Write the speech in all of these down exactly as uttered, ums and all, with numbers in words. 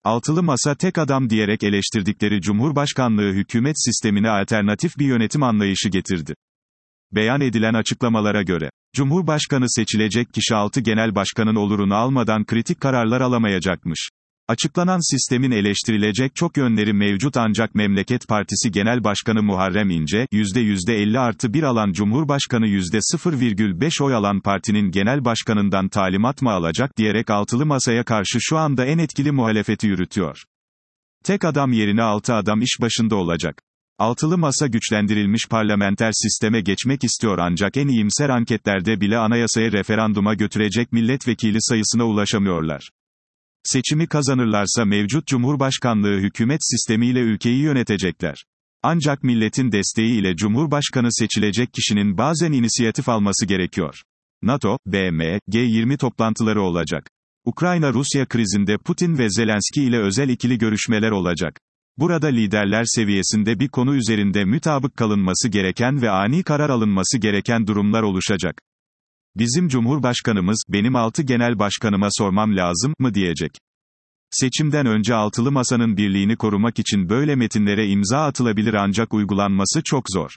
Altılı masa tek adam diyerek eleştirdikleri Cumhurbaşkanlığı hükümet sistemine alternatif bir yönetim anlayışı getirdi. Beyan edilen açıklamalara göre, Cumhurbaşkanı seçilecek kişi altı genel başkanın olurunu almadan kritik kararlar alamayacakmış. Açıklanan sistemin eleştirilecek çok yönleri mevcut ancak Memleket Partisi Genel Başkanı Muharrem İnce, yüzde elli artı bir alan Cumhurbaşkanı yüzde sıfır virgül beş oy alan partinin genel başkanından talimat mı alacak diyerek altılı masaya karşı şu anda en etkili muhalefeti yürütüyor. Tek adam yerine altı adam iş başında olacak. Altılı masa güçlendirilmiş parlamenter sisteme geçmek istiyor ancak en iyimser anketlerde bile anayasayı referanduma götürecek milletvekili sayısına ulaşamıyorlar. Seçimi kazanırlarsa mevcut Cumhurbaşkanlığı hükümet sistemiyle ülkeyi yönetecekler. Ancak milletin desteği ile Cumhurbaşkanı seçilecek kişinin bazen inisiyatif alması gerekiyor. NATO, B M, G yirmi toplantıları olacak. Ukrayna-Rusya krizinde Putin ve Zelenski ile özel ikili görüşmeler olacak. Burada liderler seviyesinde bir konu üzerinde mutabık kalınması gereken ve ani karar alınması gereken durumlar oluşacak. Bizim Cumhurbaşkanımız, benim altı genel başkanıma sormam lazım mı diyecek. Seçimden önce altılı masanın birliğini korumak için böyle metinlere imza atılabilir ancak uygulanması çok zor.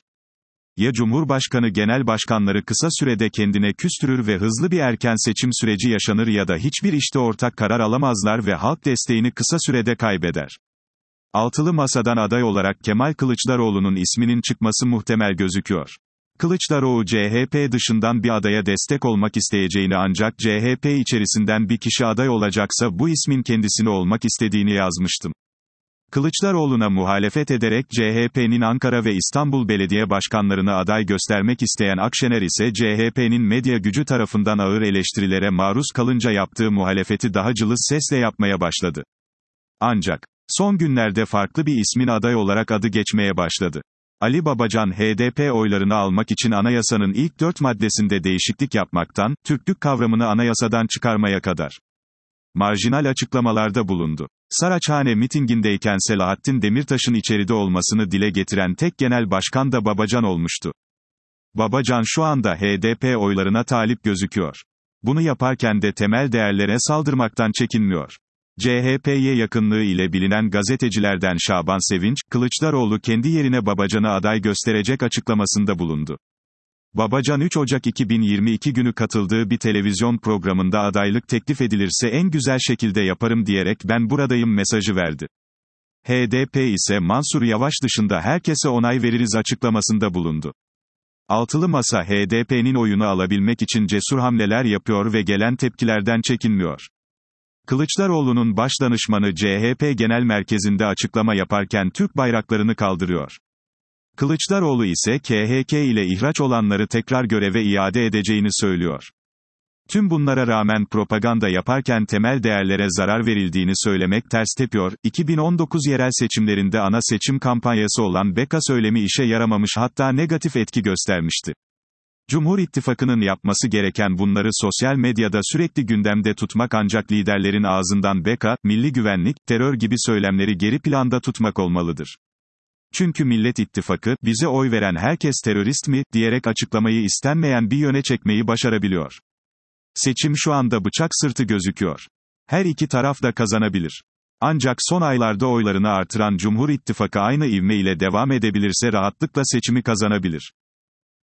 Ya Cumhurbaşkanı genel başkanları kısa sürede kendine küstürür ve hızlı bir erken seçim süreci yaşanır ya da hiçbir işte ortak karar alamazlar ve halk desteğini kısa sürede kaybeder. Altılı masadan aday olarak Kemal Kılıçdaroğlu'nun isminin çıkması muhtemel gözüküyor. Kılıçdaroğlu C H P dışından bir adaya destek olmak isteyeceğini ancak C H P içerisinden bir kişi aday olacaksa bu ismin kendisini olmak istediğini yazmıştım. Kılıçdaroğlu'na muhalefet ederek C H P'nin Ankara ve İstanbul belediye başkanlarını aday göstermek isteyen Akşener ise C H P'nin medya gücü tarafından ağır eleştirilere maruz kalınca yaptığı muhalefeti daha cılız sesle yapmaya başladı. Ancak, son günlerde farklı bir ismin aday olarak adı geçmeye başladı. Ali Babacan H D P oylarını almak için anayasanın ilk dört maddesinde değişiklik yapmaktan, Türklük kavramını anayasadan çıkarmaya kadar marjinal açıklamalarda bulundu. Saraçhane mitingindeyken Selahattin Demirtaş'ın içeride olmasını dile getiren tek genel başkan da Babacan olmuştu. Babacan şu anda H D P oylarına talip gözüküyor. Bunu yaparken de temel değerlere saldırmaktan çekinmiyor. C H P'ye yakınlığı ile bilinen gazetecilerden Şaban Sevinç, Kılıçdaroğlu kendi yerine Babacan'ı aday gösterecek açıklamasında bulundu. Babacan üç Ocak iki bin yirmi iki günü katıldığı bir televizyon programında adaylık teklif edilirse en güzel şekilde yaparım diyerek ben buradayım mesajı verdi. H D P ise Mansur Yavaş dışında herkese onay veririz açıklamasında bulundu. Altılı masa H D P'nin oyunu alabilmek için cesur hamleler yapıyor ve gelen tepkilerden çekinmiyor. Kılıçdaroğlu'nun başdanışmanı C H P Genel Merkezi'nde açıklama yaparken Türk bayraklarını kaldırıyor. Kılıçdaroğlu ise K H K ile ihraç olanları tekrar göreve iade edeceğini söylüyor. Tüm bunlara rağmen propaganda yaparken temel değerlere zarar verildiğini söylemek ters tepiyor. iki bin on dokuz yerel seçimlerinde ana seçim kampanyası olan Beka söylemi işe yaramamış hatta negatif etki göstermişti. Cumhur İttifakı'nın yapması gereken bunları sosyal medyada sürekli gündemde tutmak ancak liderlerin ağzından Beka, milli güvenlik, terör gibi söylemleri geri planda tutmak olmalıdır. Çünkü Millet İttifakı, bize oy veren herkes terörist mi, diyerek açıklamayı istenmeyen bir yöne çekmeyi başarabiliyor. Seçim şu anda bıçak sırtı gözüküyor. Her iki taraf da kazanabilir. Ancak son aylarda oylarını artıran Cumhur İttifakı aynı ivme ile devam edebilirse rahatlıkla seçimi kazanabilir.